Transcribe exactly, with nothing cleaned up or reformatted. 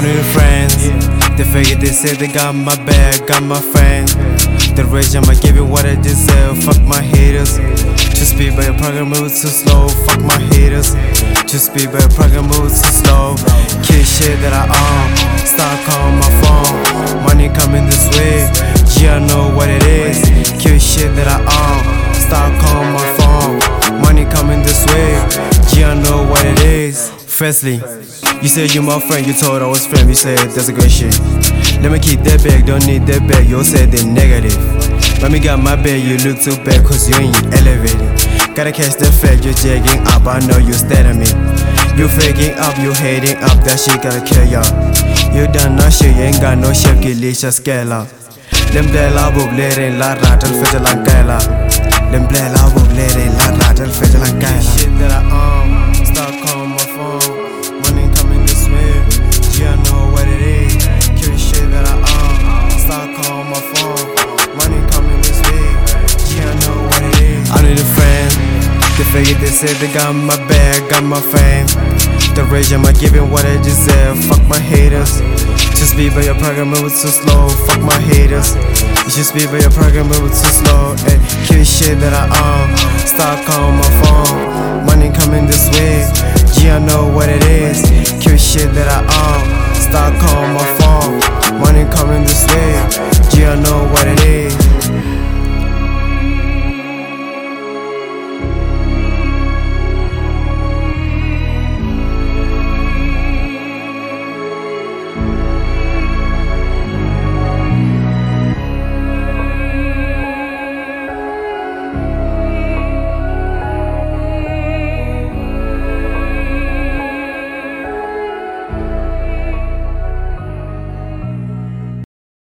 need friends. They figure they say they got my back, got my friend. The rage I'ma give it what I deserve. Fuck my haters. To speed by a program move too slow. Fuck my haters. To speed by a program move too slow. Kill shit that I own. Start calling my phone. Money coming this way. Yeah, I know what it is. Kill shit that I own. Start calling my phone. Money coming this way. Yeah, I know what it is. Firstly, you said you my friend, you told I was friend, you said that's a great shit. Let me keep that bag, don't need that bag, you said they negative. Let me got my bag, you look too bad cause you ain't elevated. Gotta catch the fact, you're jagging up, I know you stared at me. You faking up, you hating up, that shit gotta kill ya. You done no shit, you ain't got no chef, get leash, scale up. Lem bleh la bub, lerin la ratal, fete la kaila. Lem bleh la bub, lerin la ratal, fete la kaila. Shit that I own. Start calling my phone. Money coming this way. Yeah, I know what it is. Kill shit that I own. Start calling my phone. Money coming this way. Yeah, I know what it is. I need a friend. They figure they say they got my bag, got my fame. The rage I'ma give it what I deserve. Fuck my haters. Just be by your program, move too slow. Fuck my haters. You should speed by your program, move too slow. Ay, kill shit that I own. Start calling my phone. Money coming this way. Yeah, I know what it is. Kill shit that I own. Start calling my phone. Money coming this way. Yeah, I know what it is.